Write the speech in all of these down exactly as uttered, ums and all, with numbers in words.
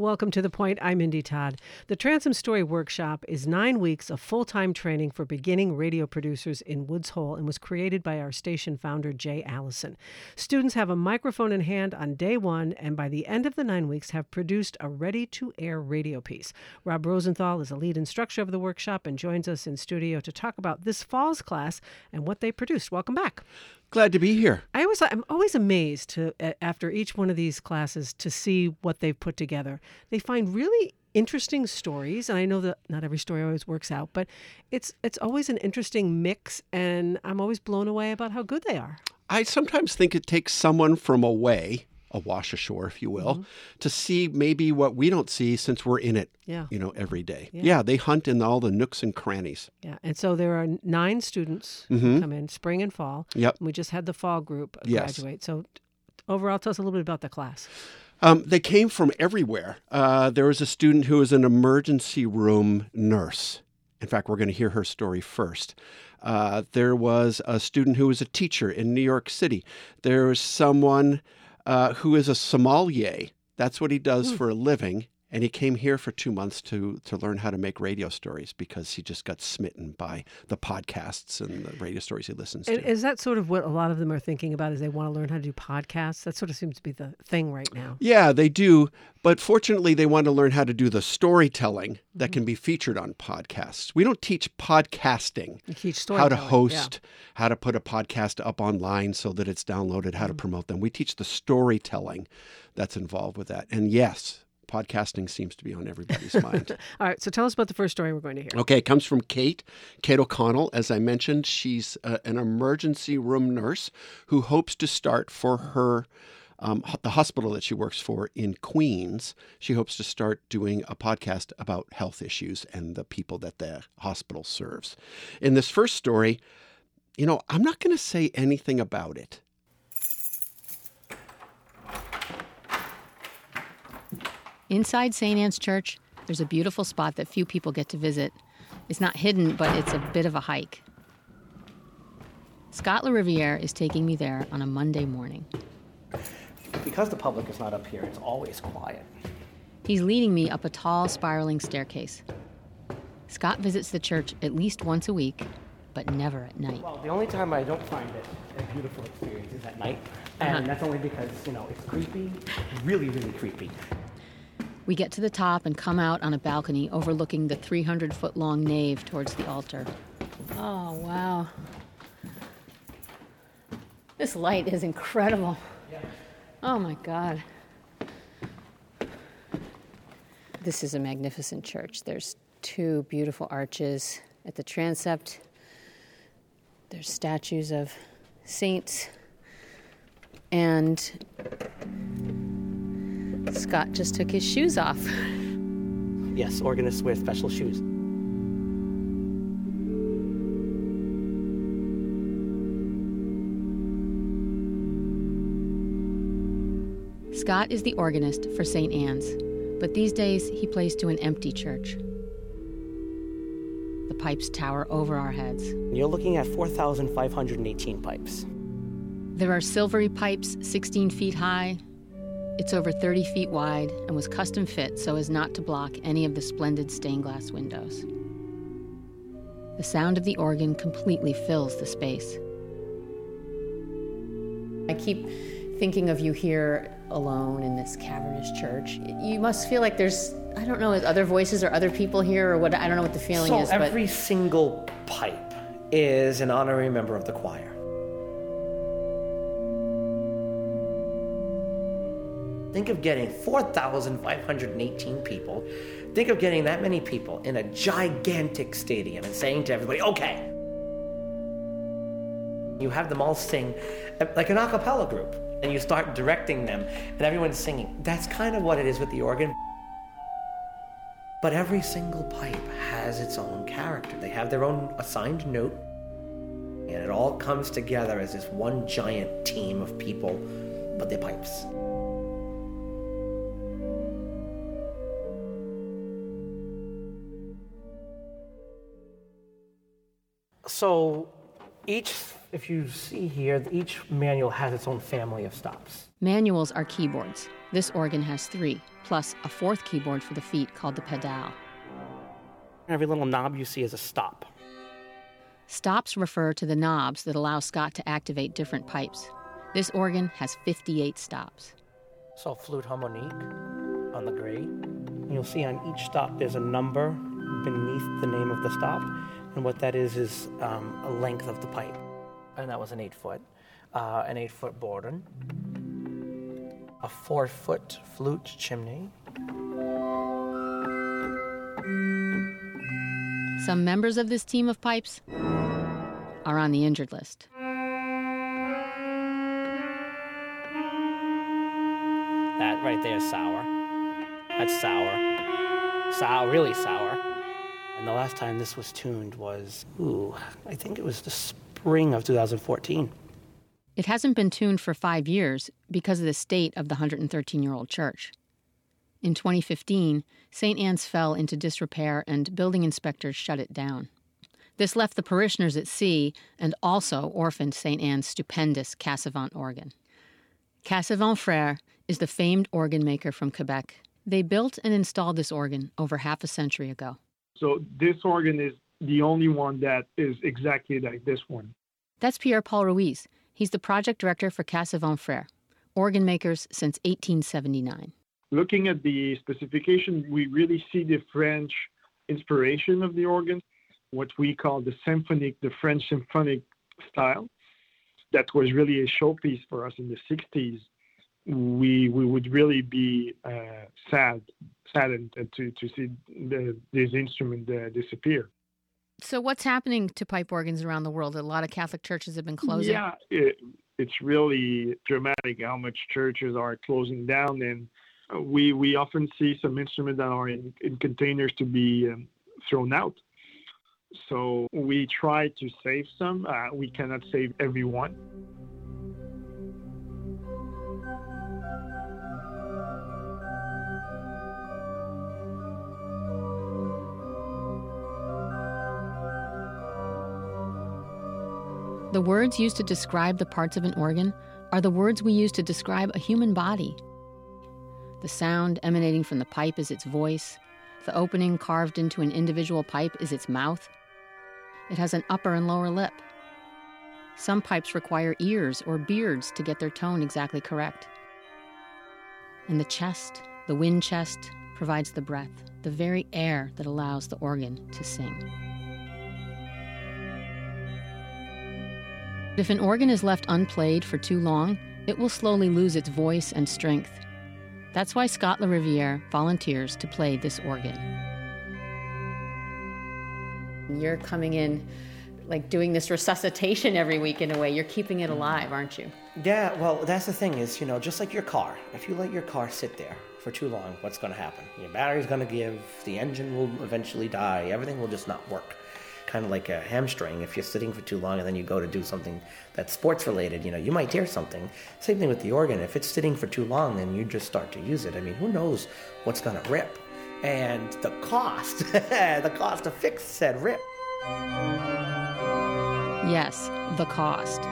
Welcome to The Point. I'm Mindy Todd. The Transom Story Workshop is nine weeks of full-time training for beginning radio producers in Woods Hole and was created by our station founder, Jay Allison. Students have a microphone in hand on day one and by the end of the nine weeks have produced a ready-to-air radio piece. Rob Rosenthal is a lead instructor of the workshop and joins us in studio to talk about this fall's class and what they produced. Welcome back. Glad to be here. I always, I'm always amazed to after each one of these classes to see what they've put together. They find really interesting stories, and I know that not every story always works out, but it's it's always an interesting mix, and I'm always blown away about how good they are. I sometimes think it takes someone from away, a wash ashore, if you will, mm-hmm. to see maybe what we don't see since we're in it, yeah. you know, every day. Yeah. yeah, they hunt in all the nooks and crannies. Yeah, and so there are nine students mm-hmm. who come in, spring and fall. Yep. And we just had the fall group yes. graduate. So overall, tell us a little bit about the class. Um, they came from everywhere. Uh, there was a student who was an emergency room nurse. In fact, we're going to hear her story first. Uh, there was a student who was a teacher in New York City. There was someone uh, who is a sommelier. That's what he does mm. for a living. And he came here for two months to to learn how to make radio stories because he just got smitten by the podcasts and the radio stories he listens and to. Is that sort of what a lot of them are thinking about, is they want to learn how to do podcasts? That sort of seems to be the thing right now. Yeah, they do. But fortunately, they want to learn how to do the storytelling that mm-hmm. can be featured on podcasts. We don't teach podcasting. You teach how to host, yeah. how to put a podcast up online so that it's downloaded, how mm-hmm. to promote them. We teach the storytelling that's involved with that. And yes, podcasting seems to be on everybody's mind. All right, so tell us about the first story we're going to hear. Okay, it comes from Kate, Kate O'Connell. As I mentioned, she's uh, an emergency room nurse who hopes to start for her, um, the hospital that she works for in Queens. She hopes to start doing a podcast about health issues and the people that the hospital serves. In this first story, you know, I'm not going to say anything about it. Inside Saint Anne's Church, there's a beautiful spot that few people get to visit. It's not hidden, but it's a bit of a hike. Scott LaRiviere is taking me there on a Monday morning. Because the public is not up here, it's always quiet. He's leading me up a tall, spiraling staircase. Scott visits the church at least once a week, but never at night. Well, the only time I don't find it a beautiful experience is at night. And uh-huh. that's only because, you know, it's creepy, really, really creepy. We get to the top and come out on a balcony overlooking the three hundred foot long nave towards the altar. Oh, wow. This light is incredible. Yeah. Oh, my God. This is a magnificent church. There's two beautiful arches at the transept. There's statues of saints. And Scott just took his shoes off. Yes, organists wear special shoes. Scott is the organist for Saint Anne's, but these days he plays to an empty church. The pipes tower over our heads. You're looking at four thousand five hundred eighteen pipes. There are silvery pipes sixteen feet high. It's over thirty feet wide and was custom fit so as not to block any of the splendid stained glass windows. The sound of the organ completely fills the space. I keep thinking of you here alone in this cavernous church. You must feel like there's, I don't know, other voices or other people here or what, I don't know what the feeling so is. So every but... single pipe is an honorary member of the choir. Think of getting four thousand five hundred eighteen people. Think of getting that many people in a gigantic stadium and saying to everybody, okay. You have them all sing like an a cappella group, and you start directing them, and everyone's singing. That's kind of what it is with the organ. But every single pipe has its own character. They have their own assigned note, and it all comes together as this one giant team of people, but they're pipes. So each, if you see here, each manual has its own family of stops. Manuals are keyboards. This organ has three, plus a fourth keyboard for the feet called the pedal. Every little knob you see is a stop. Stops refer to the knobs that allow Scott to activate different pipes. This organ has fifty-eight stops. So flute harmonique on the gray. You'll see on each stop there's a number beneath the name of the stop. And what that is is um, a length of the pipe. And that was an eight foot. Uh, an eight foot Borden. A four foot flute chimney. Some members of this team of pipes are on the injured list. That right there is sour. That's sour. Sour, really sour. And the last time this was tuned was, ooh, I think it was the spring of two thousand fourteen. It hasn't been tuned for five years because of the state of the one hundred thirteen-year-old church. In twenty fifteen, Saint Anne's fell into disrepair and building inspectors shut it down. This left the parishioners at sea and also orphaned Saint Anne's stupendous Cassavant organ. Cassavant Frères is the famed organ maker from Quebec. They built and installed this organ over half a century ago. So this organ is the only one that is exactly like this one. That's Pierre-Paul Ruiz. He's the project director for Cassavant Frères, organ makers since eighteen seventy-nine. Looking at the specification, we really see the French inspiration of the organ, what we call the symphonic, the French symphonic style. That was really a showpiece for us in the sixties. We we would really be uh, sad, saddened to, to see the, this instrument uh, disappear. So what's happening to pipe organs around the world? A lot of Catholic churches have been closing. Yeah, it, it's really dramatic how much churches are closing down, and we we often see some instruments that are in, in containers to be um, thrown out. So we try to save some. Uh, we cannot save everyone. The words used to describe the parts of an organ are the words we use to describe a human body. The sound emanating from the pipe is its voice. The opening carved into an individual pipe is its mouth. It has an upper and lower lip. Some pipes require ears or beards to get their tone exactly correct. And the chest, the wind chest, provides the breath, the very air that allows the organ to sing. If an organ is left unplayed for too long, it will slowly lose its voice and strength. That's why Scott LaRiviere volunteers to play this organ. You're coming in, like doing this resuscitation every week in a way. You're keeping it alive, aren't you? Yeah, well, that's the thing is, you know, just like your car. If you let your car sit there for too long, what's going to happen? Your battery's going to give, the engine will eventually die, everything will just not work. Kind of like a hamstring. If you're sitting for too long and then you go to do something that's sports related, you know, you might tear something. Same thing with the organ. If it's sitting for too long and you just start to use it, I mean, who knows what's going to rip? And the cost, the cost to fix said rip. Yes, the cost.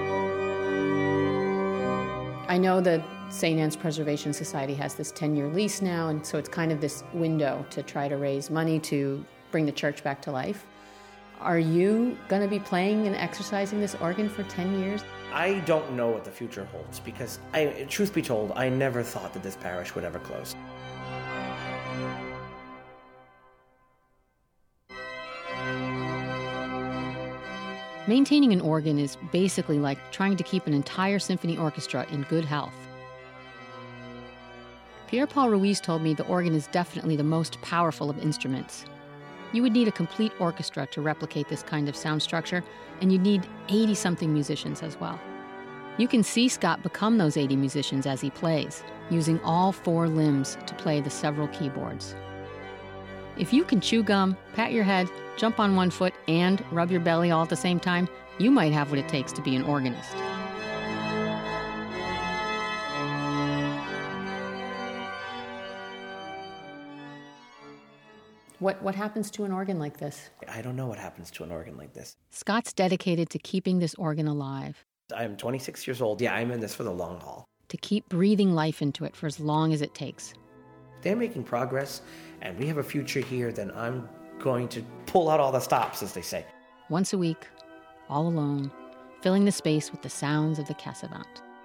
I know that Saint Anne's Preservation Society has this ten-year lease now, and so it's kind of this window to try to raise money to bring the church back to life. Are you going to be playing and exercising this organ for ten years? I don't know what the future holds because, I, truth be told, I never thought that this parish would ever close. Maintaining an organ is basically like trying to keep an entire symphony orchestra in good health. Pierre-Paul Ruiz told me the organ is definitely the most powerful of instruments. You would need a complete orchestra to replicate this kind of sound structure, and you'd need eighty-something musicians as well. You can see Scott become those eighty musicians as he plays, using all four limbs to play the several keyboards. If you can chew gum, pat your head, jump on one foot, and rub your belly all at the same time, you might have what it takes to be an organist. What what happens to an organ like this? I don't know what happens to an organ like this. Scott's dedicated to keeping this organ alive. I'm twenty-six years old. Yeah, I'm in this for the long haul. to keep breathing life into it for as long as it takes. If they're making progress and we have a future here, then I'm going to pull out all the stops, as they say. Once a week, all alone, filling the space with the sounds of the Cassavant.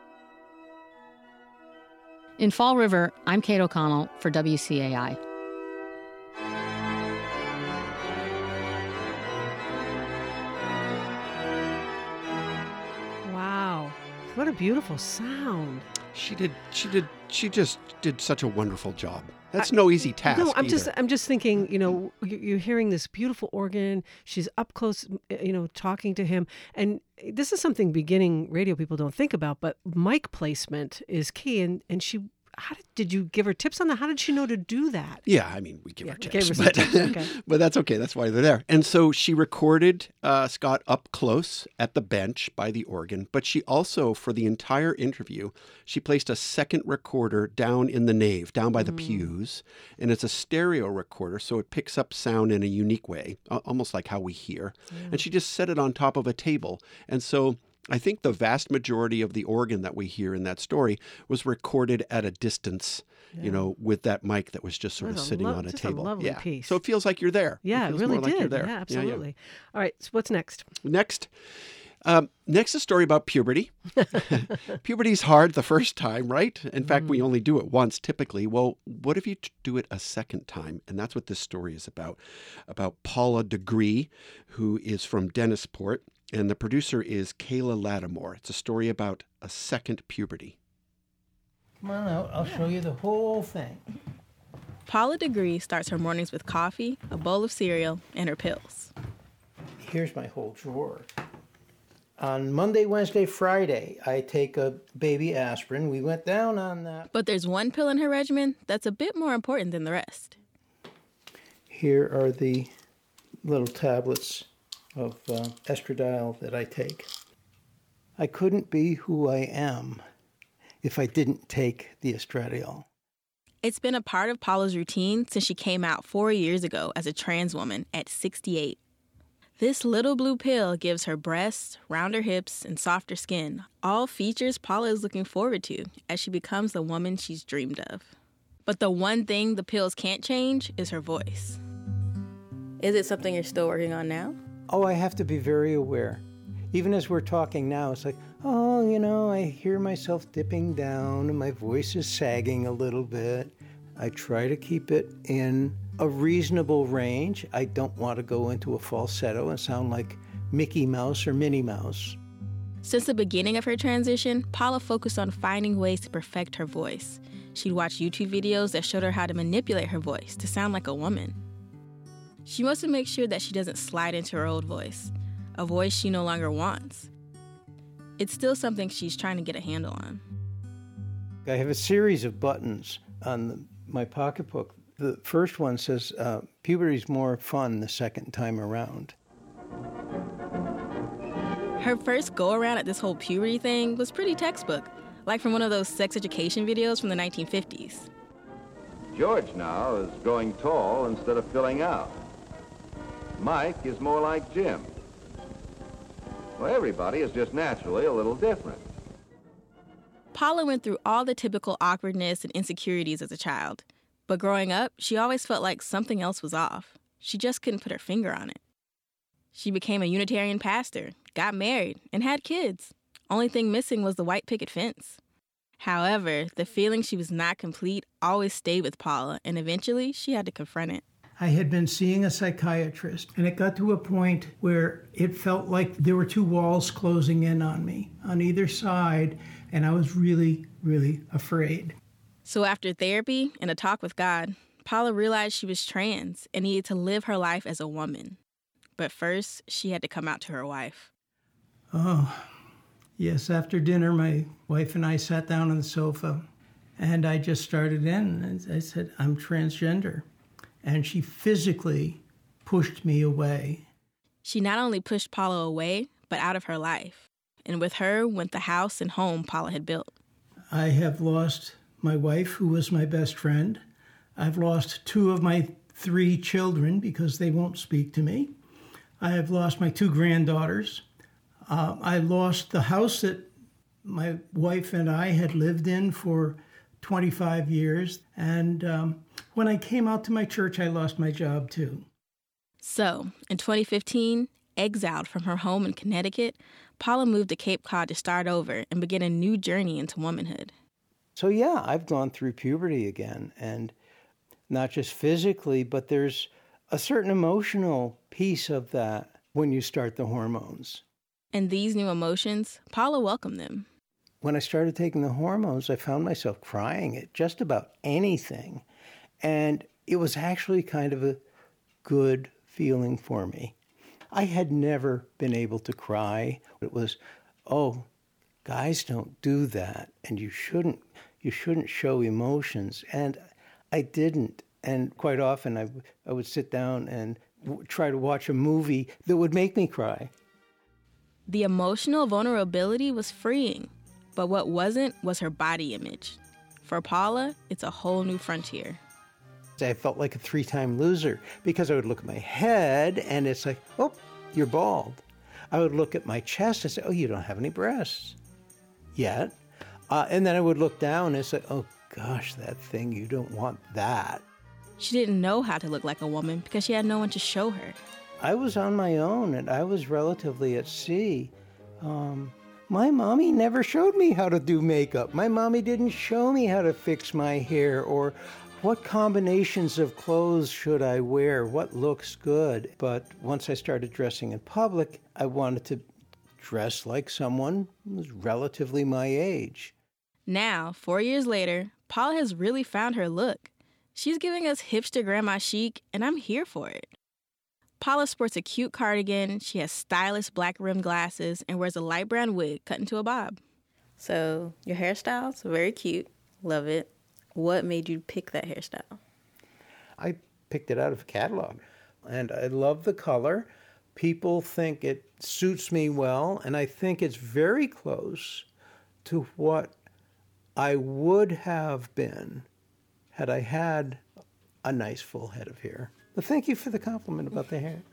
In Fall River, I'm Kate O'Connell for W C A I. Wow, what a beautiful sound. She did, she did, she just did such a wonderful job. That's I, no easy task. No, I'm either. just, I'm just thinking, you know, you're hearing this beautiful organ. She's up close, you know, talking to him. And this is something beginning radio people don't think about, but mic placement is key. And, and she, how did, did you give her tips on that? How did she know to do that? Yeah, I mean, we give yeah, her tips, gave her but, tips. Okay. but that's okay. That's why they're there. And so she recorded uh, Scott up close at the bench by the organ, but she also, for the entire interview, she placed a second recorder down in the nave, down by the mm. pews, and it's a stereo recorder, so it picks up sound in a unique way, almost like how we hear. Yeah. And she just set it on top of a table. And so I think the vast majority of the organ that we hear in that story was recorded at a distance, yeah. you know, with that mic that was just sort That's of sitting lo- on a just table. A lovely yeah. piece. So it feels like you're there. Yeah, it, it really more like did. You're there. Yeah, absolutely. Yeah, yeah. All right, so what's next? Next. Um, next, a story about puberty. Puberty's hard the first time, right? In fact, mm. we only do it once typically. Well, what if you t- do it a second time? And that's what this story is about, about Paula DeGree, who is from Dennisport. And the producer is Kayla Lattimore. It's a story about a second puberty. Come on out. I'll show you the whole thing. Paula DeGree starts her mornings with coffee, a bowl of cereal, and her pills. Here's my whole drawer. On Monday, Wednesday, Friday, I take a baby aspirin. We went down on that. But there's one pill in her regimen that's a bit more important than the rest. Here are the little tablets of uh, estradiol that I take. I couldn't be who I am if I didn't take the estradiol. It's been a part of Paula's routine since she came out four years ago as a trans woman at sixty-eight. This little blue pill gives her breasts, rounder hips, and softer skin, all features Paula is looking forward to as she becomes the woman she's dreamed of. But the one thing the pills can't change is her voice. Is it something you're still working on now? Oh, I have to be very aware. Even as we're talking now, it's like, oh, you know, I hear myself dipping down and my voice is sagging a little bit. I try to keep it in a reasonable range. I don't want to go into a falsetto and sound like Mickey Mouse or Minnie Mouse. Since the beginning of her transition, Paula focused on finding ways to perfect her voice. She'd watch YouTube videos that showed her how to manipulate her voice to sound like a woman. She wants to make sure that she doesn't slide into her old voice, a voice she no longer wants. It's still something she's trying to get a handle on. I have a series of buttons on the, my pocketbook. The first one says, uh, puberty's more fun the second time around. Her first go-around at this whole puberty thing was pretty textbook, like from one of those sex education videos from the nineteen fifties. George now is growing tall instead of filling out. Mike is more like Jim. Well, everybody is just naturally a little different. Paula went through all the typical awkwardness and insecurities as a child. But growing up, she always felt like something else was off. She just couldn't put her finger on it. She became a Unitarian pastor, got married, and had kids. Only thing missing was the white picket fence. However, the feeling she was not complete always stayed with Paula, and eventually she had to confront it. I had been seeing a psychiatrist, and it got to a point where it felt like there were two walls closing in on me on either side, and I was really, really afraid. So after therapy and a talk with God, Paula realized she was trans and needed to live her life as a woman. But first, she had to come out to her wife. Oh, yes, after dinner, my wife and I sat down on the sofa, and I just started in, and I said, I'm transgender. And she physically pushed me away. She not only pushed Paula away, but out of her life. And with her went the house and home Paula had built. I have lost my wife, who was my best friend. I've lost two of my three children because they won't speak to me. I have lost my two granddaughters. Uh, I lost the house that my wife and I had lived in for twenty-five years. And um, when I came out to my church, I lost my job too. So, in twenty fifteen, exiled from her home in Connecticut, Paula moved to Cape Cod to start over and begin a new journey into womanhood. So yeah, I've gone through puberty again, and not just physically, but there's a certain emotional piece of that when you start the hormones. And these new emotions, Paula welcomed them. When I started taking the hormones, I found myself crying at just about anything. And it was actually kind of a good feeling for me. I had never been able to cry. It was, oh, guys don't do that, and you shouldn't you shouldn't show emotions. And I didn't. And quite often I, I would sit down and w- try to watch a movie that would make me cry. The emotional vulnerability was freeing, but what wasn't was her body image. For Paula, it's a whole new frontier. I felt like a three-time loser because I would look at my head and it's like, oh, you're bald. I would look at my chest and say, oh, you don't have any breasts yet. Uh, and then I would look down and it's like, oh, gosh, that thing, you don't want that. She didn't know how to look like a woman because she had no one to show her. I was on my own and I was relatively at sea. Um, my mommy never showed me how to do makeup. My mommy didn't show me how to fix my hair or what combinations of clothes should I wear, what looks good. But once I started dressing in public, I wanted to dress like someone who was relatively my age. Now, four years later, Paula has really found her look. She's giving us hipster grandma chic, and I'm here for it. Paula sports a cute cardigan, she has stylish black rimmed glasses, and wears a light brown wig cut into a bob. So your hairstyle's very cute. Love it. What made you pick that hairstyle? I picked it out of a catalog, and I love the color. People think it suits me well, and I think it's very close to what I would have been had I had a nice full head of hair. But thank you for the compliment about the hair.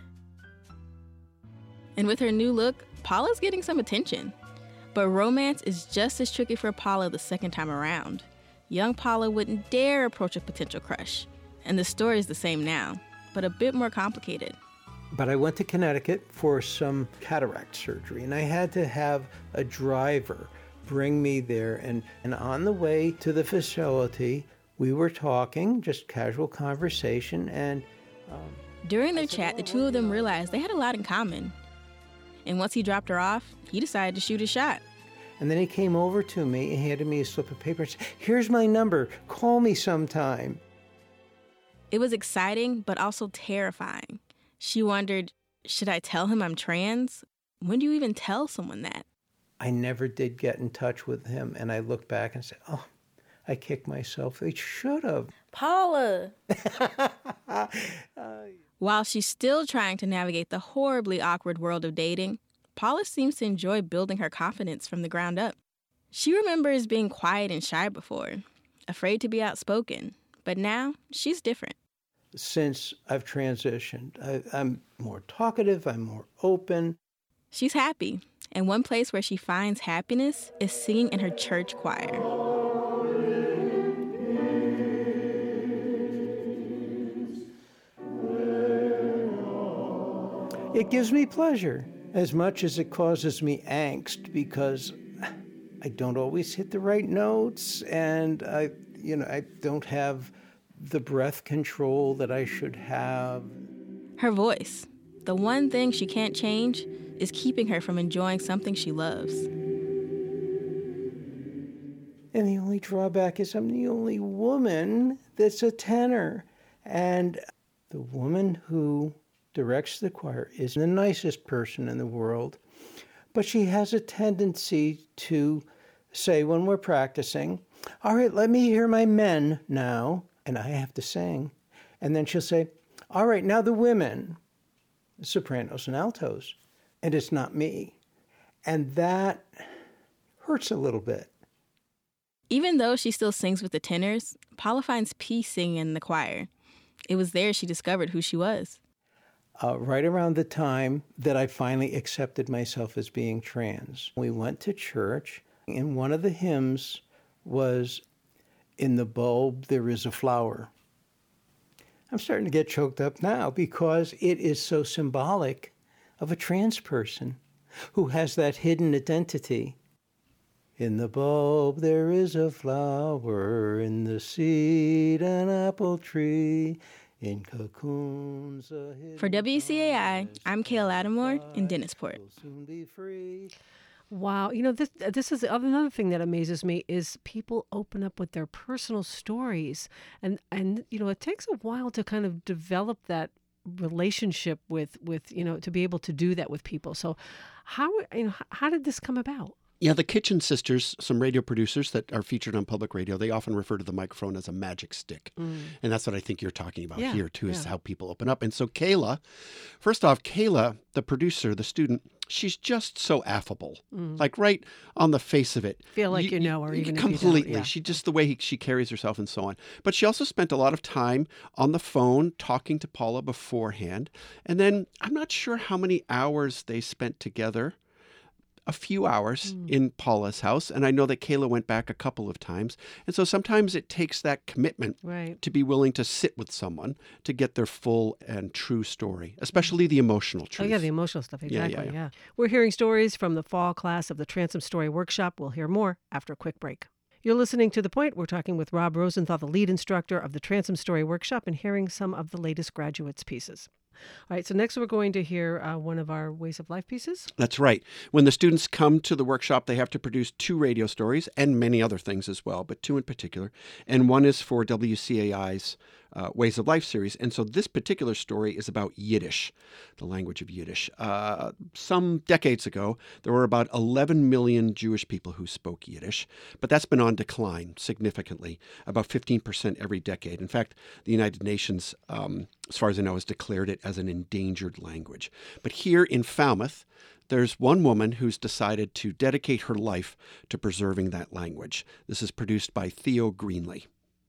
And with her new look, Paula's getting some attention. But romance is just as tricky for Paula the second time around. Young Paula wouldn't dare approach a potential crush. And the story is the same now, but a bit more complicated. But I went to Connecticut for some cataract surgery, and I had to have a driver bring me there. And, and on the way to the facility, we were talking, just casual conversation, and... Um, During their chat, the two of them realized they had a lot in common. And once he dropped her off, he decided to shoot a shot. And then he came over to me and handed me a slip of paper and said, here's my number, call me sometime. It was exciting, but also terrifying. She wondered, should I tell him I'm trans? When do you even tell someone that? I never did get in touch with him, and I looked back and said, oh, I kicked myself. I should have. Paula! uh, While she's still trying to navigate the horribly awkward world of dating, Paula seems to enjoy building her confidence from the ground up. She remembers being quiet and shy before, afraid to be outspoken, but now she's different. Since I've transitioned, I, I'm more talkative, I'm more open. She's happy, and one place where she finds happiness is singing in her church choir. It gives me pleasure as much as it causes me angst because I don't always hit the right notes and I, you know, I don't have the breath control that I should have. Her voice, the one thing she can't change, is keeping her from enjoying something she loves. And the only drawback is I'm the only woman that's a tenor. And the woman who directs the choir is the nicest person in the world, but she has a tendency to say when we're practicing, all right, let me hear my men now, and I have to sing. And then she'll say, all right, now the women, sopranos and altos, and it's not me. And that hurts a little bit. Even though she still sings with the tenors, Paula finds peace singing in the choir. It was there she discovered who she was. uh, right around the time that I finally accepted myself as being trans. We went to church, and one of the hymns was, "In the bulb there is a flower." I'm starting to get choked up now because it is so symbolic of a trans person who has that hidden identity. In the bulb there is a flower, in the seed an apple tree, in cocoons a hidden For W C A I, I'm Kayla Lattimore in Dennisport. will soon be free. Wow, you know this. This is another thing that amazes me is people open up with their personal stories, and and you know it takes a while to kind of develop that relationship with with you know to be able to do that with people. So, how you know how did this come about? Yeah, the Kitchen Sisters, some radio producers that are featured on public radio, they often refer to the microphone as a magic stick. Mm. And that's what I think you're talking about yeah, here, too, is yeah. how people open up. And so Kayla, first off, Kayla, the producer, the student, she's just so affable. Mm. Like right on the face of it. Feel like you, you know her, even completely. if you don't. Yeah. She just the way he, she carries herself and so on. But she also spent a lot of time on the phone talking to Paula beforehand. And then I'm not sure how many hours they spent together. A few hours mm. in Paula's house. And I know that Kayla went back a couple of times. And so sometimes it takes that commitment right. to be willing to sit with someone to get their full and true story, especially the emotional truth. Oh, yeah, the emotional stuff. Exactly. Yeah, yeah, yeah. yeah. We're hearing stories from the fall class of the Transom Story Workshop. We'll hear more after a quick break. You're listening to The Point. We're talking with Rob Rosenthal, the lead instructor of the Transom Story Workshop, and hearing some of the latest graduates' pieces. All right, so next we're going to hear uh, one of our Ways of Life pieces. That's right. When the students come to the workshop, they have to produce two radio stories and many other things as well, but two in particular. And one is for W C A I's uh, Ways of Life series. And so this particular story is about Yiddish, the language of Yiddish. Uh, some decades ago, there were about eleven million Jewish people who spoke Yiddish, but that's been on decline significantly, about fifteen percent every decade. In fact, the United Nations, um, as far as I know, has declared it as an endangered language. But here in Falmouth, there's one woman who's decided to dedicate her life to preserving that language. This is produced by Theo Greenlee.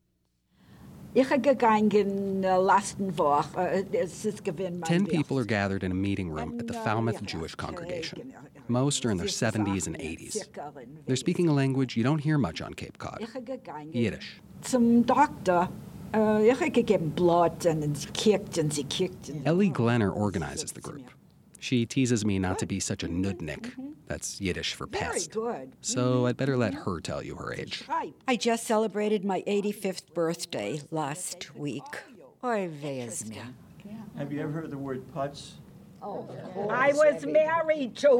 Ten people are gathered in a meeting room at the Falmouth Jewish congregation. Most are in their seventies and eighties. They're speaking a language you don't hear much on Cape Cod, Yiddish. Zum Doktor. Uh, ich habe gegeben Blut and sie kicked and sie kicked. Ellie Glenner organizes the group. She teases me not to be such a nudnik. That's Yiddish for pest. Very good. So I'd better let her tell you her age. I just celebrated my eighty-fifth birthday last week. Oy vey mir. Have you ever heard the word putz? Oh, I was married to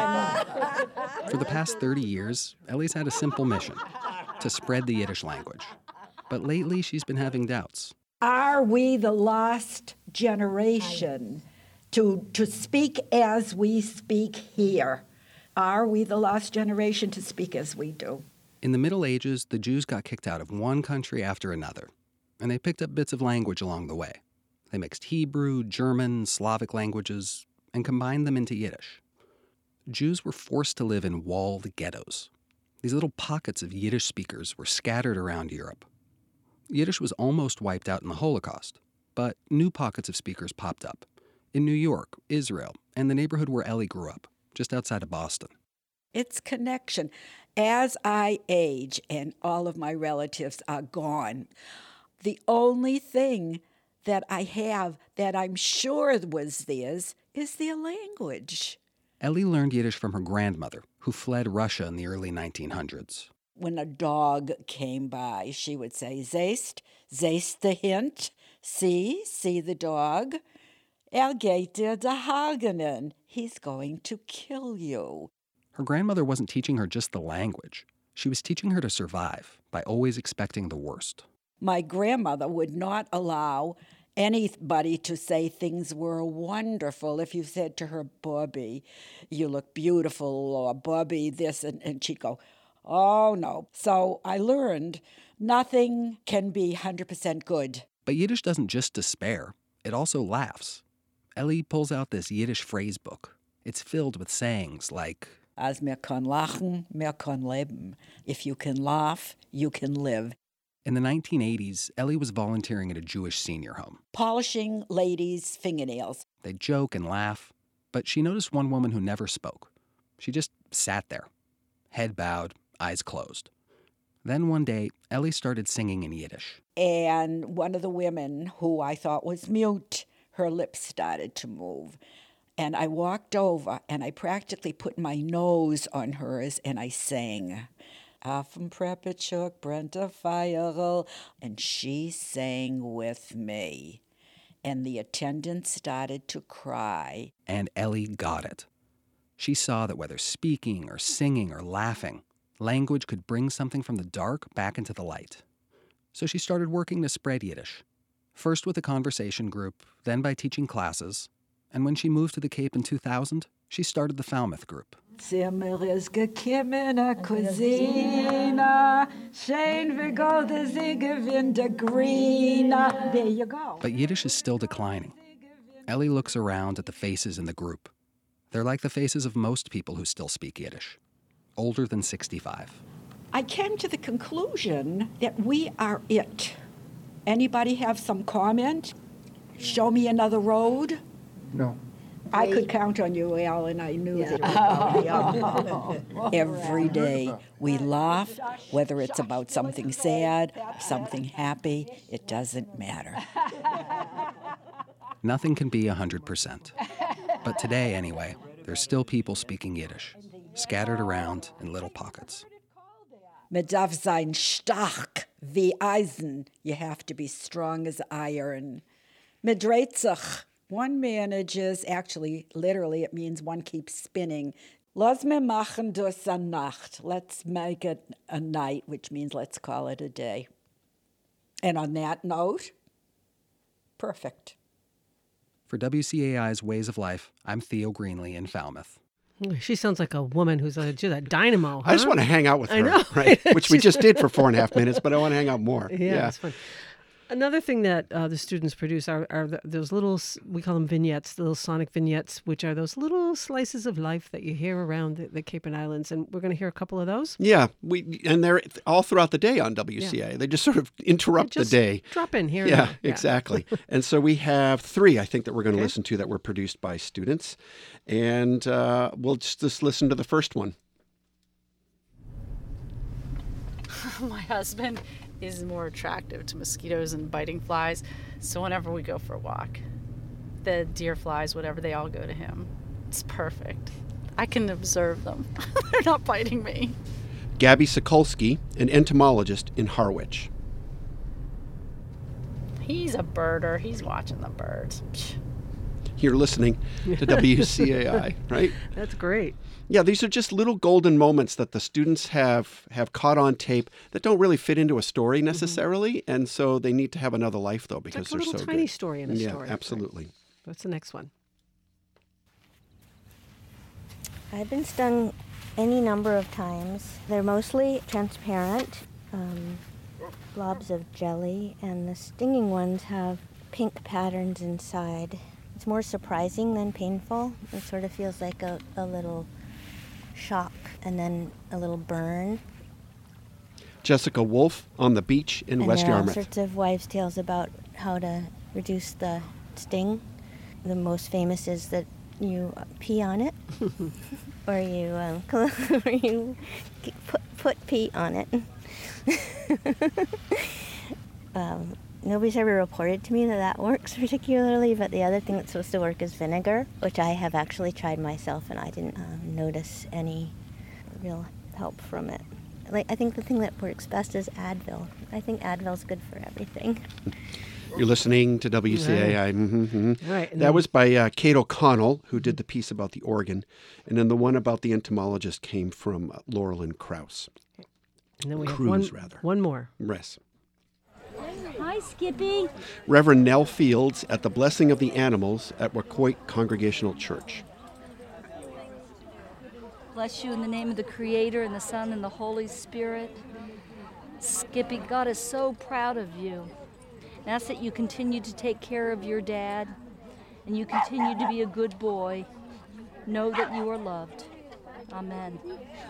one. For the past thirty years, Ellie's had a simple mission, to spread the Yiddish language. But lately, she's been having doubts. Are we the last generation to, to speak as we speak here? Are we the last generation to speak as we do? In the Middle Ages, the Jews got kicked out of one country after another, and they picked up bits of language along the way. They mixed Hebrew, German, Slavic languages, and combined them into Yiddish. Jews were forced to live in walled ghettos. These little pockets of Yiddish speakers were scattered around Europe. Yiddish was almost wiped out in the Holocaust, but new pockets of speakers popped up in New York, Israel, and the neighborhood where Ellie grew up, just outside of Boston. It's connection. As I age and all of my relatives are gone, the only thing that I have that I'm sure was theirs is their language. Ellie learned Yiddish from her grandmother, who fled Russia in the early nineteen hundreds. When a dog came by, she would say, Zeist, zeist the hint, see, see the dog. Er geht dir da hagenen, he's going to kill you. Her grandmother wasn't teaching her just the language. She was teaching her to survive by always expecting the worst. My grandmother would not allow anybody to say things were wonderful. If you said to her, Bobby, you look beautiful, or Bobby this, and, and she'd go, oh, no. So I learned nothing can be one hundred percent good. But Yiddish doesn't just despair. It also laughs. Ellie pulls out this Yiddish phrase book. It's filled with sayings like, As mir kann lachen, mir kann leben. If you can laugh, you can live. In the nineteen eighties, Ellie was volunteering at a Jewish senior home. Polishing ladies' fingernails. They'd joke and laugh, but she noticed one woman who never spoke. She just sat there, head bowed, eyes closed. Then one day, Ellie started singing in Yiddish. And one of the women, who I thought was mute, her lips started to move. And I walked over, and I practically put my nose on hers, and I sang. Affen Preppichuk, Brenta Feierl, and she sang with me. And the attendant started to cry. And Ellie got it. She saw that whether speaking or singing or laughing, language could bring something from the dark back into the light. So she started working to spread Yiddish, first with a conversation group, then by teaching classes. And when she moved to the Cape in two thousand, she started the Falmouth group. Zimmer is gekimmen a Cousina, Shane we go the Ziegewin de Greena. There you go. But Yiddish is still declining. Ellie looks around at the faces in the group. They're like the faces of most people who still speak Yiddish, older than sixty-five. I came to the conclusion that we are it. Anybody have some comment? Show me another road? No. I could count on you, Al, and I knew yeah. that you would. Every day we laugh, whether it's about something sad, something happy, it doesn't matter. Nothing can be one hundred percent. But today, anyway, there's still people speaking Yiddish, scattered around in little pockets. Man darf sein stark wie Eisen. You have to be strong as iron. Man dreht sich. One manages, actually, literally, it means one keeps spinning. Lass me machen dus a Nacht. Let's make it a night, which means let's call it a day. And on that note, perfect. For W C A I's Ways of Life, I'm Theo Greenlee in Falmouth. She sounds like a woman who's a, she's a dynamo. Huh? I just want to hang out with her, I know. right? Which we just did for four and a half minutes, but I want to hang out more. Yeah, yeah. it's fun. Another thing that uh, the students produce are, are the, those little, we call them vignettes, the little sonic vignettes, which are those little slices of life that you hear around the, the Cape and Islands. And we're going to hear a couple of those. Yeah, we and they're all throughout the day on W C A. Yeah. They just sort of interrupt just the day. Drop in here. Yeah, and there. exactly. And so we have three, I think, that we're going to Okay. listen to that were produced by students. And uh, we'll just, just listen to the first one. My husband is more attractive to mosquitoes and biting flies, so whenever we go for a walk, the deer flies, whatever, they all go to him. It's perfect. I can observe them. They're not biting me. Gabby Sokolsky, an entomologist in Harwich. He's a birder. He's watching the birds. You're listening to W C A I, right? That's great. Yeah, these are just little golden moments that the students have, have caught on tape that don't really fit into a story necessarily, mm-hmm. and so they need to have another life, though, because it's like they're a little so tiny good. story in a yeah, story. Yeah, absolutely. Right. What's the next one? I've been stung any number of times. They're mostly transparent, um, blobs of jelly, and the stinging ones have pink patterns inside. It's more surprising than painful. It sort of feels like a, a little shock and then a little burn. Jessica Wolf on the beach in and West there are all Yarmouth. sorts of wives' tales about how to reduce the sting. The most famous is that you pee on it, or you um, or you put put pee on it. um, Nobody's ever reported to me that that works particularly, but the other thing that's supposed to work is vinegar, which I have actually tried myself, and I didn't um, notice any real help from it. Like I think the thing that works best is Advil. I think Advil's good for everything. You're listening to W C A I. Right. Mm-hmm, mm-hmm. Right, that then, was by uh, Kate O'Connell, who did the piece about the organ, and then the one about the entomologist came from uh, Laurel and Krauss. And then we Cruz, have one, rather. one more. Yes. Hi, Skippy. Reverend Nell Fields at the Blessing of the Animals at Wacoit Congregational Church. Bless you in the name of the Creator and the Son and the Holy Spirit. Skippy, God is so proud of you. And ask that you continue to take care of your dad and you continue to be a good boy. Know that you are loved. Amen.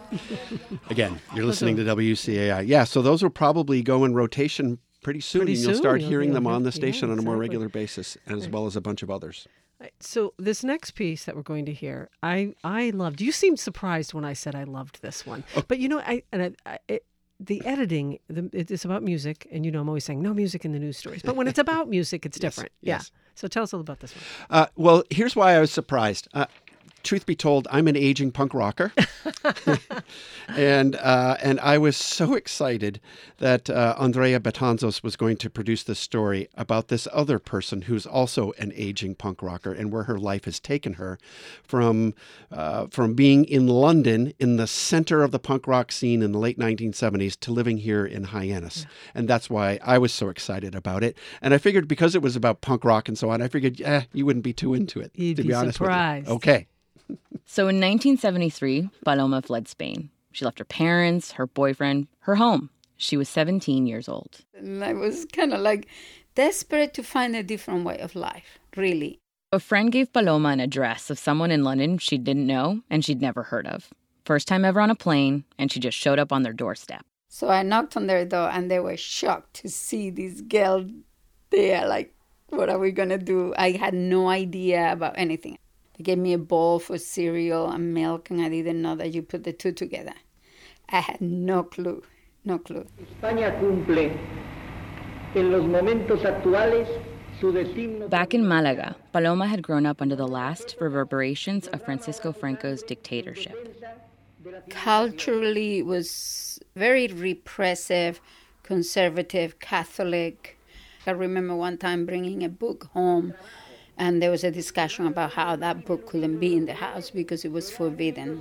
Again, you're listening to W C A I. Yeah, so those will probably go in rotation pretty soon. Pretty and you'll soon, start you'll- hearing you'll them hear- on the yeah, station on a more exactly. regular basis, as well as a bunch of others. Right, so this next piece that we're going to hear, I I loved. You seemed surprised when I said I loved this one, but you know, I and I, I it, the editing, the, it's about music, and you know, I'm always saying no music in the news stories, but when it's about music, it's different. yes. Yeah. So tell us all about this one. Uh, well, here's why I was surprised. Uh, truth be told, I'm an aging punk rocker. and uh, and I was so excited that uh, Andrea Betanzos was going to produce this story about this other person who's also an aging punk rocker and where her life has taken her from uh, from being in London in the center of the punk rock scene in the late nineteen seventies to living here in Hyannis. Yeah. And that's why I was so excited about it. And I figured because it was about punk rock and so on, I figured, eh, you wouldn't be too into it, You'd to be be honest surprised. with you. Okay. So in nineteen seventy-three, Paloma fled Spain. She left her parents, her boyfriend, her home. She was seventeen years old. And I was kind of like desperate to find a different way of life, really. A friend gave Paloma an address of someone in London she didn't know and she'd never heard of. First time ever on a plane, and she just showed up on their doorstep. So I knocked on their door, and they were shocked to see this girl there. Like, what are we going to do? I had no idea about anything. They gave me a bowl for cereal and milk, and I didn't know that you put the two together. I had no clue, no clue. España cumple en los momentos actuales su destino. Back in Malaga, Paloma had grown up under the last reverberations of Francisco Franco's dictatorship. Culturally, it was very repressive, conservative, Catholic. I remember one time bringing a book home, and there was a discussion about how that book couldn't be in the house because it was forbidden.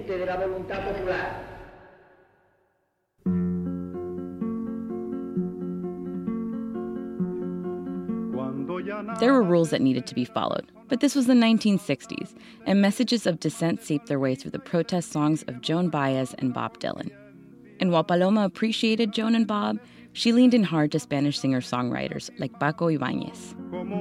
There were rules that needed to be followed, but this was the nineteen sixties, and messages of dissent seeped their way through the protest songs of Joan Baez and Bob Dylan. And while Paloma appreciated Joan and Bob, she leaned in hard to Spanish singer-songwriters like Paco Ibáñez.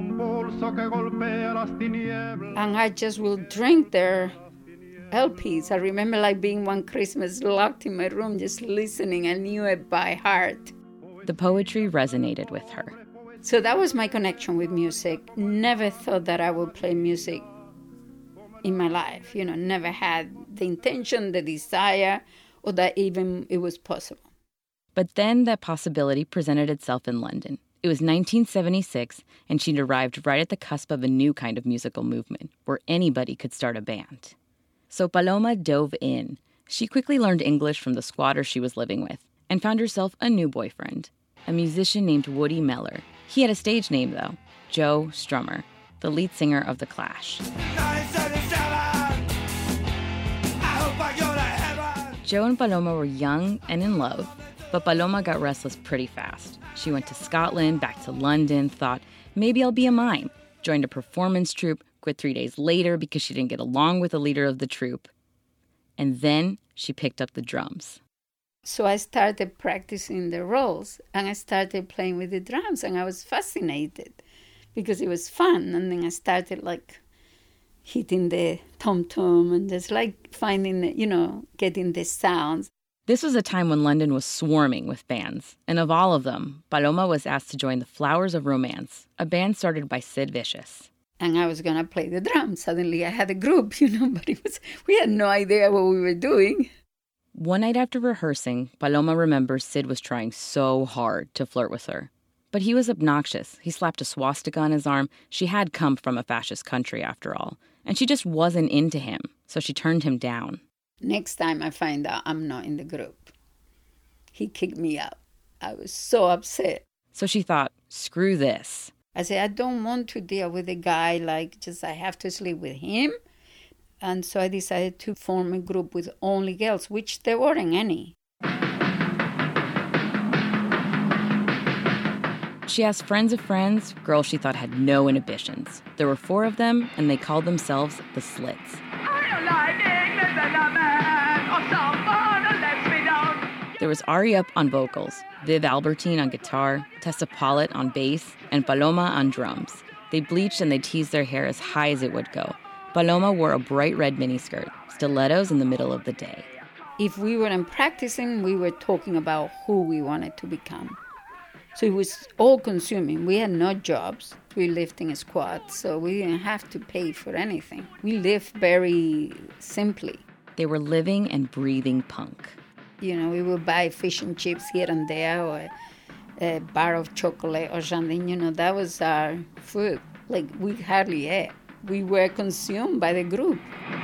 And I just will drink their L Ps. I remember like being one Christmas locked in my room just listening. I knew it by heart. The poetry resonated with her. So that was my connection with music. Never thought that I would play music in my life. You know, never had the intention, the desire, or that even it was possible. But then that possibility presented itself in London. It was nineteen seventy-six, and she'd arrived right at the cusp of a new kind of musical movement, where anybody could start a band. So Paloma dove in. She quickly learned English from the squatter she was living with, and found herself a new boyfriend, a musician named Woody Meller. He had a stage name, though, Joe Strummer, the lead singer of The Clash. Joe and Paloma were young and in love, but Paloma got restless pretty fast. She went to Scotland, back to London, thought, maybe I'll be a mime, joined a performance troupe, quit three days later because she didn't get along with the leader of the troupe. And then she picked up the drums. So I started practicing the roles, and I started playing with the drums, and I was fascinated because it was fun. And then I started like hitting the tom-tom and just like finding, the, you know, getting the sounds. This was a time when London was swarming with bands, and of all of them, Paloma was asked to join the Flowers of Romance, a band started by Sid Vicious. And I was going to play the drums. Suddenly I had a group, you know, but it was we had no idea what we were doing. One night after rehearsing, Paloma remembers Sid was trying so hard to flirt with her. But he was obnoxious. He slapped a swastika on his arm. She had come from a fascist country, after all. And she just wasn't into him, so she turned him down. Next time I find out I'm not in the group, he kicked me out. I was so upset. So she thought, screw this. I said, I don't want to deal with a guy like just I have to sleep with him. And so I decided to form a group with only girls, which there weren't any. She asked friends of friends, girls she thought had no inhibitions. There were four of them, and they called themselves the Slits. There was Ari Up on vocals, Viv Albertine on guitar, Tessa Pollitt on bass, and Paloma on drums. They bleached and they teased their hair as high as it would go. Paloma wore a bright red miniskirt, stilettos in the middle of the day. If we weren't practicing, we were talking about who we wanted to become. So it was all-consuming. We had no jobs. We lived in a squat, so we didn't have to pay for anything. We lived very simply. They were living and breathing punk. You know, we would buy fish and chips here and there, or a bar of chocolate or something. You know, that was our food. Like, we hardly ate. We were consumed by the group.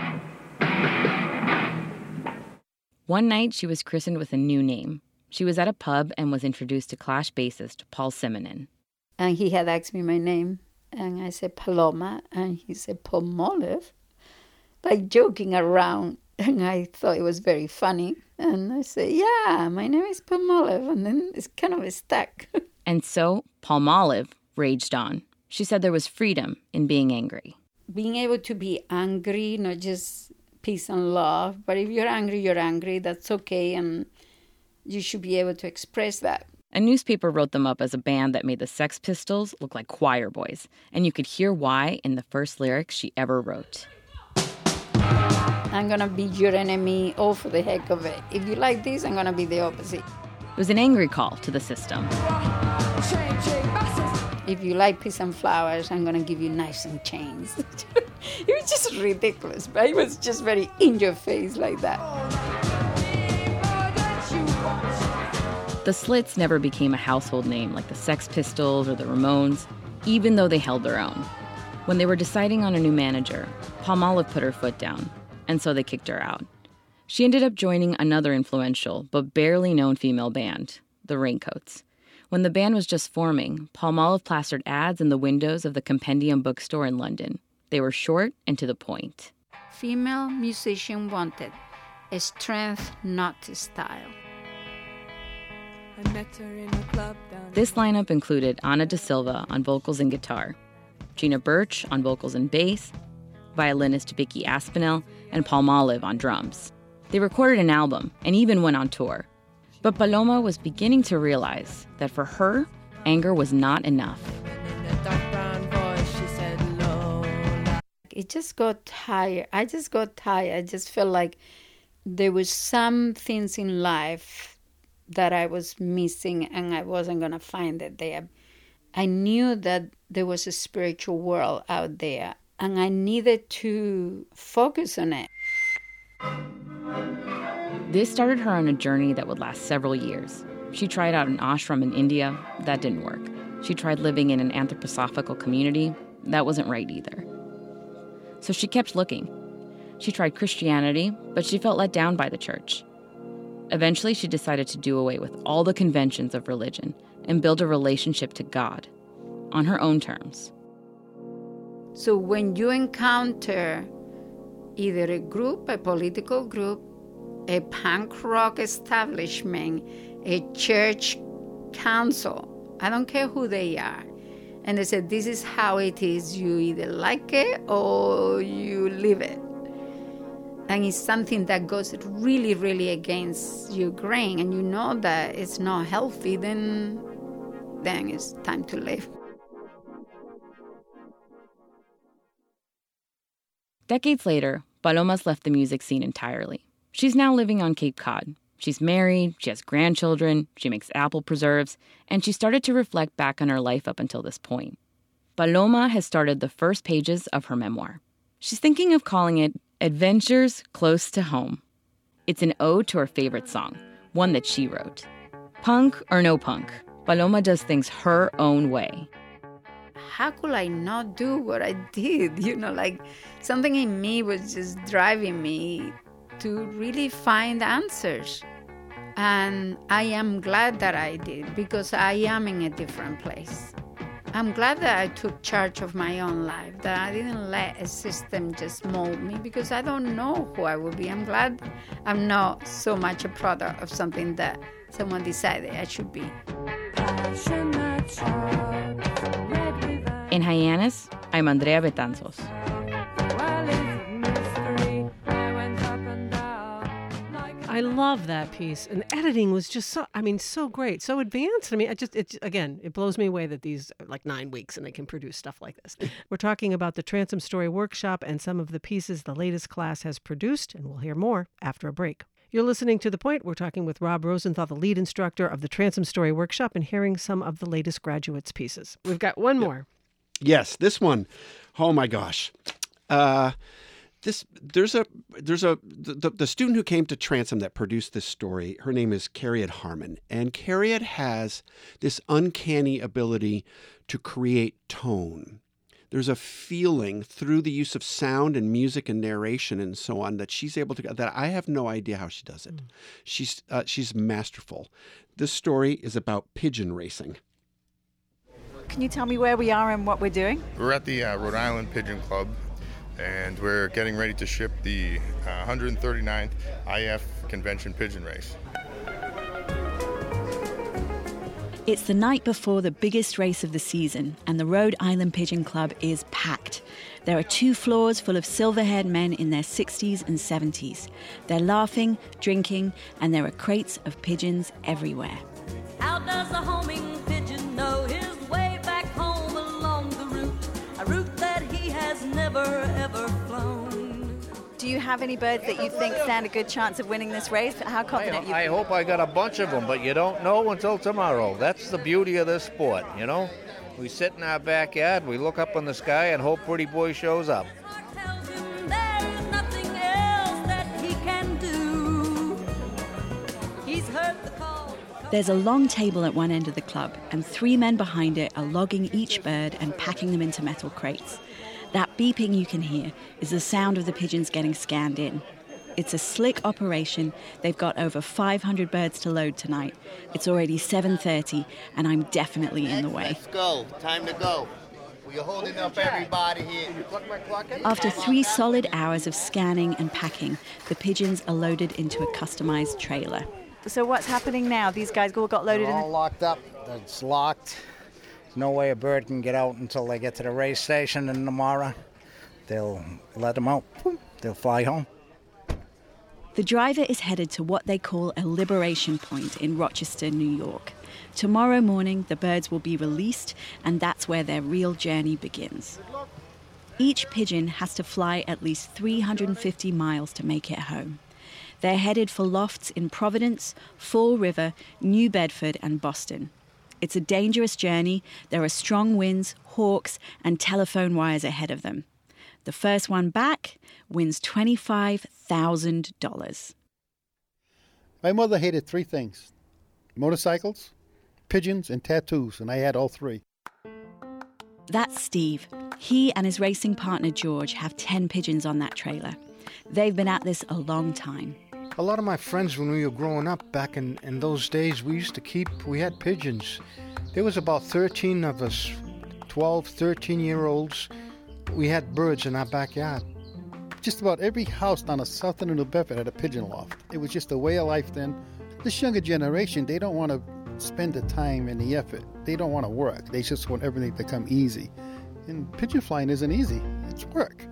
One night, she was christened with a new name. She was at a pub and was introduced to Clash bassist Paul Simonon. And he had asked me my name, and I said Paloma, and he said Palmolive, like joking around. And I thought it was very funny. And I said, yeah, my name is Palmolive, and then it's kind of stuck. And so Palmolive raged on. She said there was freedom in being angry. Being able to be angry, not just peace and love, but if you're angry, you're angry, that's okay, and you should be able to express that. A newspaper wrote them up as a band that made the Sex Pistols look like choir boys, and you could hear why in the first lyrics she ever wrote. I'm gonna be your enemy, all for the heck of it. If you like this, I'm gonna be the opposite. It was an angry call to the system. If you like peace and flowers, I'm gonna give you knives and chains. It was just ridiculous, but it was just very in your face like that. The Slits never became a household name like the Sex Pistols or the Ramones, even though they held their own. When they were deciding on a new manager, Palmolive put her foot down, and so they kicked her out. She ended up joining another influential but barely known female band, the Raincoats. When the band was just forming, Palmolive plastered ads in the windows of the Compendium bookstore in London. They were short and to the point. Female musician wanted, a strength, not a style. I met her in a club down This lineup included Ana da Silva on vocals and guitar, Gina Birch on vocals and bass, violinist Vicky Aspinall, and Palmolive on drums. They recorded an album and even went on tour. But Paloma was beginning to realize that for her, anger was not enough. It just got tired. I just got tired. I just felt like there was some things in life that I was missing and I wasn't going to find it there. I knew that there was a spiritual world out there and I needed to focus on it. This started her on a journey that would last several years. She tried out an ashram in India. That didn't work. She tried living in an anthroposophical community. That wasn't right either. So she kept looking. She tried Christianity, but she felt let down by the church. Eventually, she decided to do away with all the conventions of religion and build a relationship to God on her own terms. So when you encounter either a group, a political group, a punk rock establishment, a church council, I don't care who they are, and they said, this is how it is, you either like it or you leave it. And it's something that goes really, really against your grain, and you know that it's not healthy, then, then it's time to leave. Decades later, Paloma's left the music scene entirely. She's now living on Cape Cod. She's married, she has grandchildren, she makes apple preserves, and she started to reflect back on her life up until this point. Paloma has started the first pages of her memoir. She's thinking of calling it Adventures Close to Home. It's an ode to her favorite song, one that she wrote. Punk or no punk, Paloma does things her own way. How could I not do what I did? You know, like something in me was just driving me to really find answers. And I am glad that I did, because I am in a different place. I'm glad that I took charge of my own life, that I didn't let a system just mold me, because I don't know who I will be. I'm glad I'm not so much a product of something that someone decided I should be. In Hyannis, I'm Andrea Betanzos. I love that piece. And the editing was just so, I mean, so great, so advanced. I mean, I just, it, again, it blows me away that these are like nine weeks and they can produce stuff like this. We're talking about the Transom Story Workshop and some of the pieces the latest class has produced, and we'll hear more after a break. You're listening to The Point. We're talking with Rob Rosenthal, the lead instructor of the Transom Story Workshop, and hearing some of the latest graduates' pieces. We've got one more. Yes, this one. Oh my gosh. Uh, this there's a there's a the, the student who came to Transom that produced this story. Her name is Carriet Harmon, and Carriet has this uncanny ability to create tone. There's a feeling through the use of sound and music and narration and so on that she's able to, that I have no idea how she does it. Mm. She's uh, she's masterful. This story is about pigeon racing. Can you tell me where we are and what we're doing? We're at the uh, Rhode Island Pigeon Club, and we're getting ready to ship the uh, one hundred thirty-ninth I F Convention Pigeon Race. It's the night before the biggest race of the season, and the Rhode Island Pigeon Club is packed. There are two floors full of silver-haired men in their sixties and seventies. They're laughing, drinking, and there are crates of pigeons everywhere. How does a homing pigeon know his way back home along the route, a route that he has never, ever flown? Do you have any birds that you think stand a good chance of winning this race? How confident I, you I hope I got a bunch of them, but you don't know until tomorrow. That's the beauty of this sport, you know? We sit in our backyard, we look up in the sky, and hope Pretty Boy shows up. There's nothing else that he can do. He's heard the call. There's a long table at one end of the club, and three men behind it are logging each bird and packing them into metal crates. That beeping you can hear is the sound of the pigeons getting scanned in. It's a slick operation. They've got over five hundred birds to load tonight. It's already seven thirty, and I'm definitely in the way. Let's go. Time to go. We're holding up everybody here. After three solid hours of scanning and packing, the pigeons are loaded into a customized trailer. So what's happening now? These guys all got loaded They're in all locked up. It's locked. There's no way a bird can get out until they get to the race station, and tomorrow they'll let them out. They'll fly home. The driver is headed to what they call a liberation point in Rochester, New York. Tomorrow morning, the birds will be released, and that's where their real journey begins. Each pigeon has to fly at least three hundred fifty miles to make it home. They're headed for lofts in Providence, Fall River, New Bedford, and Boston. It's a dangerous journey. There are strong winds, hawks, and telephone wires ahead of them. The first one back wins twenty-five thousand dollars. My mother hated three things: motorcycles, pigeons, and tattoos, and I had all three. That's Steve. He and his racing partner George have ten pigeons on that trailer. They've been at this a long time. A lot of my friends, when we were growing up back in, in those days, we used to keep, we had pigeons. There was about thirteen of us, twelve, thirteen-year-olds. We had birds in our backyard. Just about every house down the south end of New Bedford had a pigeon loft. It was just a way of life then. This younger generation, they don't want to spend the time and the effort. They don't want to work. They just want everything to come easy. And pigeon flying isn't easy. It's work.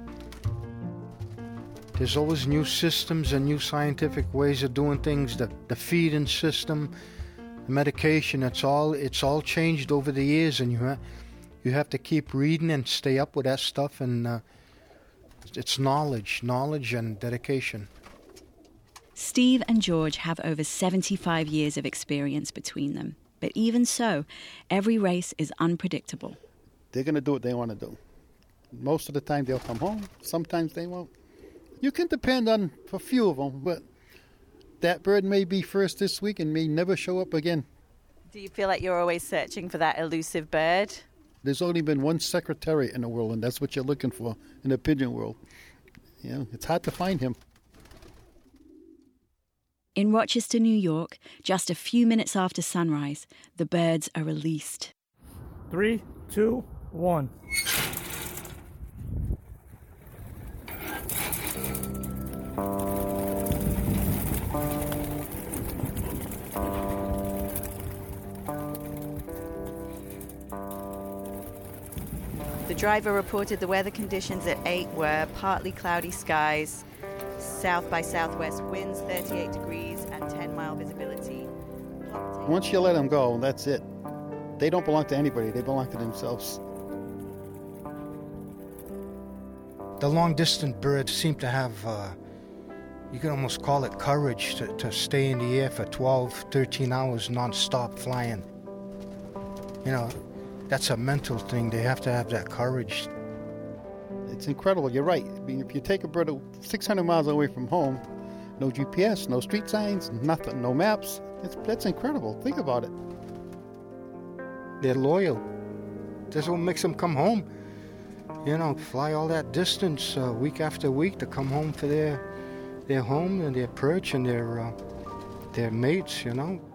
There's always new systems and new scientific ways of doing things. The, the feeding system, the medication, it's all it's all changed over the years, and you ha- you have to keep reading and stay up with that stuff. And uh, it's knowledge, knowledge and dedication. Steve and George have over seventy-five years of experience between them. But even so, every race is unpredictable. They're going to do what they want to do. Most of the time they'll come home. Sometimes they won't. You can depend on a few of them, but that bird may be first this week and may never show up again. Do you feel like you're always searching for that elusive bird? There's only been one secretariat in the world, and that's what you're looking for in the pigeon world. You know, it's hard to find him. In Rochester, New York, just a few minutes after sunrise, the birds are released. Three, two, one. The driver reported the weather conditions at eight were partly cloudy skies, south by southwest winds, thirty-eight degrees, and ten mile visibility. Once you let them go, that's it. They don't belong to anybody. They belong to themselves. The long-distance birds seem to have uh, you can almost call it courage to, to stay in the air for twelve, thirteen hours non-stop flying. You know, that's a mental thing. They have to have that courage. It's incredible. You're right. I mean, if you take a bird six hundred miles away from home, no G P S, no street signs, nothing, no maps, it's, that's incredible. Think about it. They're loyal. That's what makes them come home. You know, fly all that distance uh, week after week to come home for their their home and their perch and their uh, their mates, you know.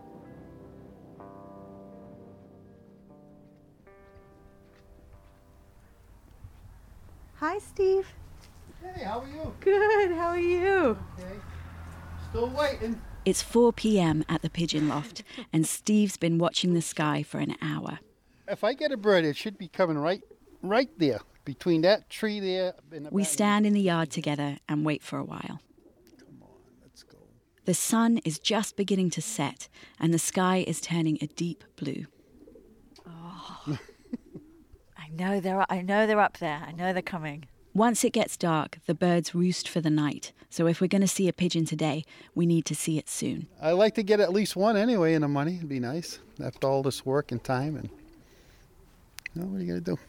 Hi, Steve. Hey, how are you? Good, how are you? Okay. Still waiting. It's four p.m. at the Pigeon Loft, and Steve's been watching the sky for an hour. If I get a bird, it should be coming right, right there, between that tree there. And the We stand in the yard together and wait for a while. Come on, let's go. The sun is just beginning to set, and the sky is turning a deep blue. Oh, I know they're. I know they're up there. I know they're coming. Once it gets dark, the birds roost for the night. So if we're going to see a pigeon today, we need to see it soon. I like to get at least one anyway in the money. It'd be nice after all this work and time. And you know, what are you going to do?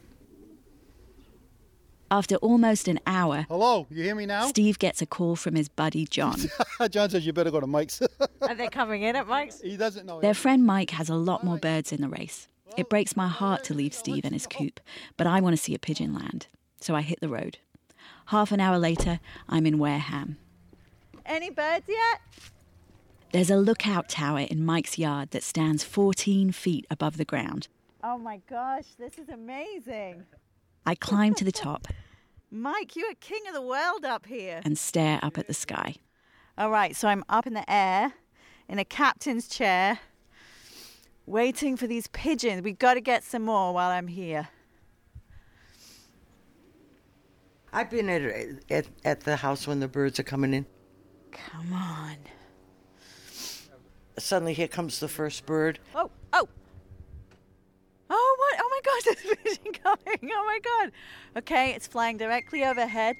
After almost an hour... Hello, you hear me now? Steve gets a call from his buddy, John. John says you better go to Mike's. Are they coming in at Mike's? He doesn't know. Their friend Mike has a lot more birds in the race. It breaks my heart to leave Steve in his coop, but I want to see a pigeon land. So I hit the road. Half an hour later, I'm in Wareham. Any birds yet? There's a lookout tower in Mike's yard that stands fourteen feet above the ground. Oh my gosh, this is amazing. I climb to the top. Mike, you are king of the world up here. And stare up at the sky. All right, so I'm up in the air, in a captain's chair, waiting for these pigeons. We've got to get some more while I'm here. I've been at, at at the house when the birds are coming in. Come on. Suddenly here comes the first bird. Oh, oh. Oh, what? Oh my gosh, there's a pigeon coming. Oh my God. Okay, it's flying directly overhead.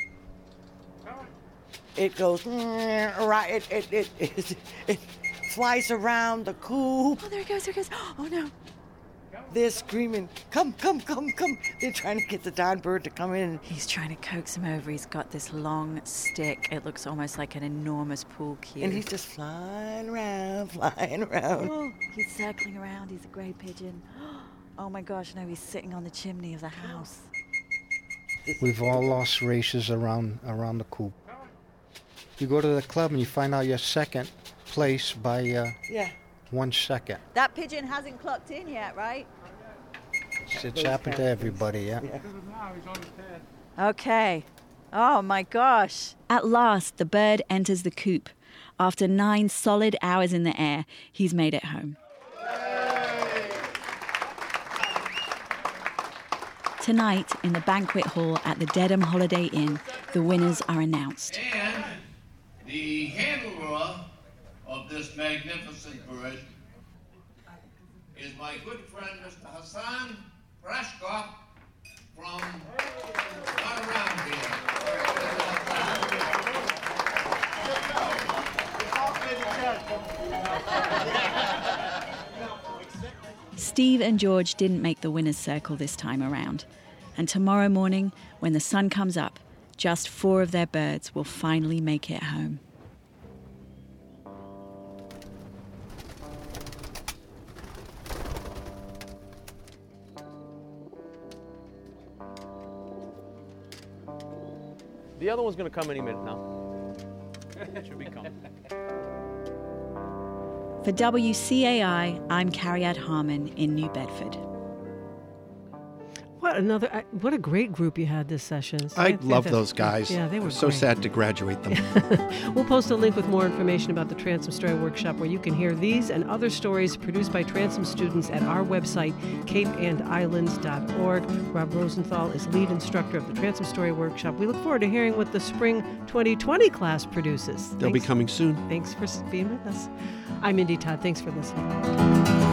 It goes, right, it, it, it, it, it flies around the coop. Oh, there it goes, there it goes. Oh no. They're screaming, come, come, come, come. They're trying to get the darn bird to come in. He's trying to coax him over. He's got this long stick. It looks almost like an enormous pool cue. And he's just flying around, flying around. Oh, he's circling around. He's a grey pigeon. Oh my gosh, no, he's sitting on the chimney of the house. We've all lost races around around the coop. You go to the club and you find out you're second place by uh, yeah. one second. That pigeon hasn't clocked in yet, right? It's, it's happened to everybody, yeah. yeah. Okay. Oh my gosh. At last, the bird enters the coop. After nine solid hours in the air, he's made it home. Tonight, in the banquet hall at the Dedham Holiday Inn, the winners are announced. And the handler of this magnificent bird is my good friend, Mister Hassan Brashkov from not around here. Steve and George didn't make the winner's circle this time around. And tomorrow morning, when the sun comes up, just four of their birds will finally make it home. The other one's going to come any minute now. Should be coming. For W C A I, I'm Cariad Harmon in New Bedford. What another! What a great group you had this session. So I, I love that, those guys. Yeah, they were so great. sad to graduate them. We'll post a link with more information about the Transom Story Workshop where you can hear these and other stories produced by Transom students at our website, cape and islands dot org. Rob Rosenthal is lead instructor of the Transom Story Workshop. We look forward to hearing what the spring twenty twenty class produces. They'll Thanks. be coming soon. Thanks for being with us. I'm Mindy Todd. Thanks for listening.